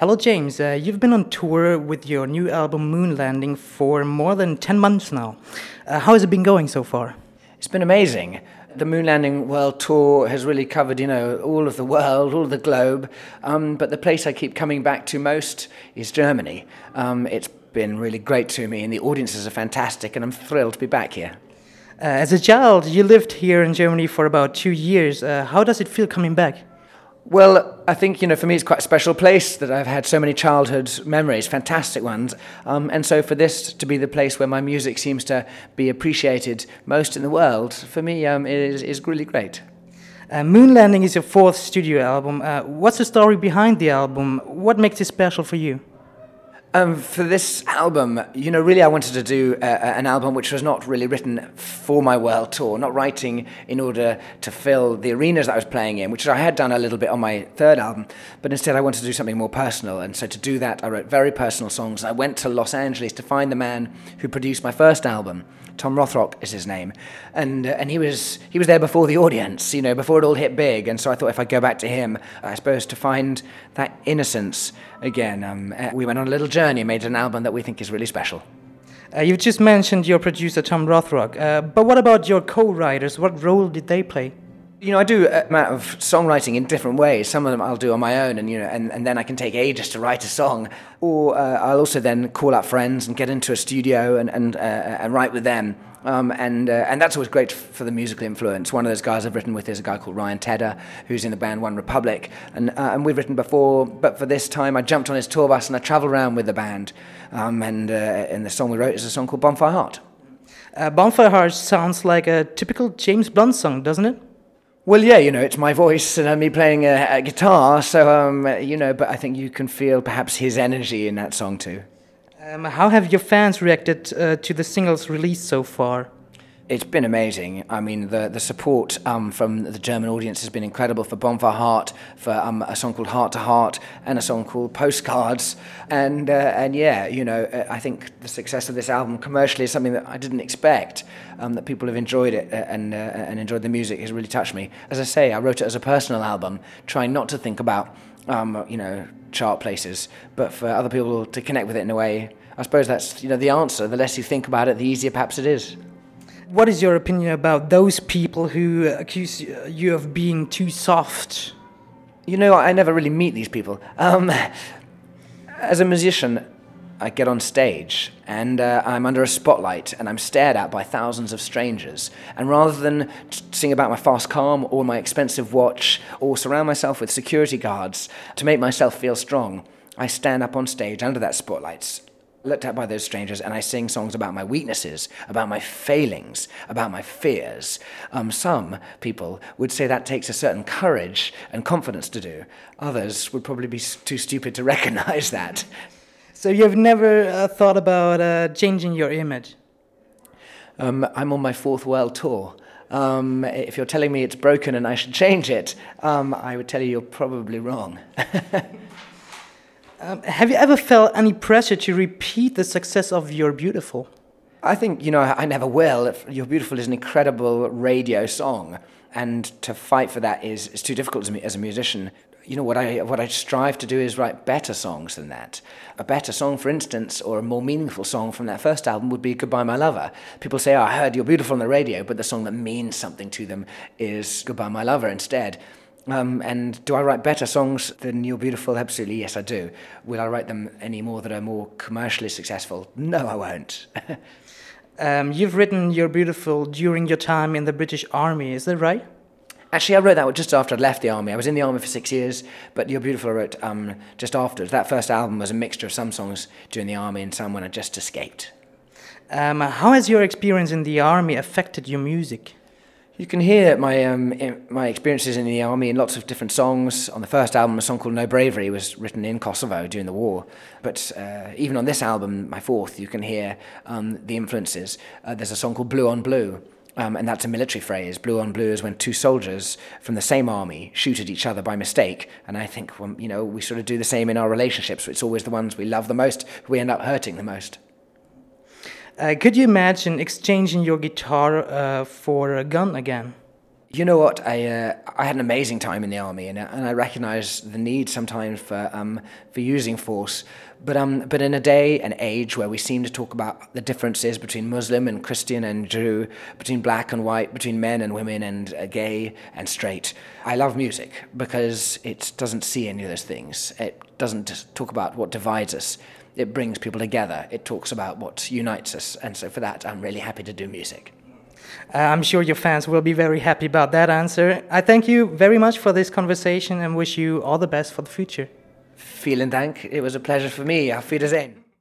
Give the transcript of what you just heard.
Hello, James. You've been on tour with your new album Moon Landing for more than 10 months now. How has it been going so far? It's been amazing. The Moon Landing World Tour has really covered, all of the world, all of the globe. But the place I keep coming back to most is Germany. It's been really great to me, and the audiences are fantastic, and I'm thrilled to be back here. As a child, you lived here in Germany for about 2 years. How does it feel coming back? Well, I think, for me it's quite a special place that I've had so many childhood memories, fantastic ones. And so for this to be the place where my music seems to be appreciated most in the world, for me is really great. Moon Landing is your fourth studio album. What's the story behind the album? What makes it special for you? For this album, really I wanted to do an album which was not really written for my world tour, not writing in order to fill the arenas that I was playing in, which I had done a little bit on my third album, but instead I wanted to do something more personal, and so to do that I wrote very personal songs. I went to Los Angeles to find the man who produced my first album. Tom Rothrock is his name, and he was there before the audience, before it all hit big, and so I thought if I go back to him, I suppose to find that innocence again. We went on a little journey and made an album that we think is really special. You've just mentioned your producer Tom Rothrock, but what about your co-writers? What role did they play? I do a amount of songwriting in different ways. Some of them I'll do on my own, and then I can take ages to write a song. Or I'll also then call up friends and get into a studio and write with them. And that's always great for the musical influence. One of those guys I've written with is a guy called Ryan Tedder, who's in the band One Republic. And we've written before, but for this time I jumped on his tour bus and I travelled around with the band. And the song we wrote is a song called Bonfire Heart. Bonfire Heart sounds like a typical James Blunt song, doesn't it? Well, yeah, it's my voice and me playing a guitar, so, but I think you can feel perhaps his energy in that song too. How have your fans reacted to the singles released so far? It's been amazing. I mean, the support from the German audience has been incredible for Bonfire Heart, for a song called Heart to Heart, and a song called Postcards. And yeah, I think the success of this album commercially is something that I didn't expect. That people have enjoyed it and enjoyed the music has really touched me. As I say, I wrote it as a personal album, trying not to think about, chart places, but for other people to connect with it in a way. I suppose that's, the answer. The less you think about it, the easier perhaps it is. What is your opinion about those people who accuse you of being too soft? I never really meet these people. As a musician, I get on stage and I'm under a spotlight and I'm stared at by thousands of strangers. And rather than sing about my fast car or my expensive watch or surround myself with security guards to make myself feel strong, I stand up on stage under that spotlight, looked at by those strangers, and I sing songs about my weaknesses, about my failings, about my fears. Some people would say that takes a certain courage and confidence to do. Others would probably be too stupid to recognize that. So you've never thought about changing your image? I'm on my fourth world tour. If you're telling me it's broken and I should change it, I would tell you you're probably wrong. Have you ever felt any pressure to repeat the success of You're Beautiful? I think, I never will. You're Beautiful is an incredible radio song, and to fight for that is too difficult as a musician. What I strive to do is write better songs than that. A better song, for instance, or a more meaningful song from that first album would be Goodbye My Lover. People say, I heard You're Beautiful on the radio, but the song that means something to them is Goodbye My Lover instead. And do I write better songs than You're Beautiful? Absolutely, yes, I do. Will I write them any more that are more commercially successful? No, I won't. You've written You're Beautiful during your time in the British Army, is that right? Actually, I wrote that just after I'd left the army. I was in the army for 6 years, but You're Beautiful I wrote just after. That first album was a mixture of some songs during the army and some when I just escaped. How has your experience in the army affected your music? You can hear my experiences in the army in lots of different songs. On the first album, a song called No Bravery was written in Kosovo during the war. But even on this album, my fourth, you can hear the influences. There's a song called Blue on Blue, and that's a military phrase. Blue on blue is when two soldiers from the same army shoot at each other by mistake. And I think, we sort of do the same in our relationships. It's always the ones we love the most who we end up hurting the most. Could you imagine exchanging your guitar for a gun again? You know what? I had an amazing time in the army, and I recognise the need sometimes for using force. But in a day and age where we seem to talk about the differences between Muslim and Christian and Jew, between black and white, between men and women and gay and straight, I love music because it doesn't see any of those things. It doesn't talk about what divides us. It brings people together. It talks about what unites us. And so for that, I'm really happy to do music. I'm sure your fans will be very happy about that answer. I thank you very much for this conversation and wish you all the best for the future. Vielen Dank. It was a pleasure for me. Auf Wiedersehen.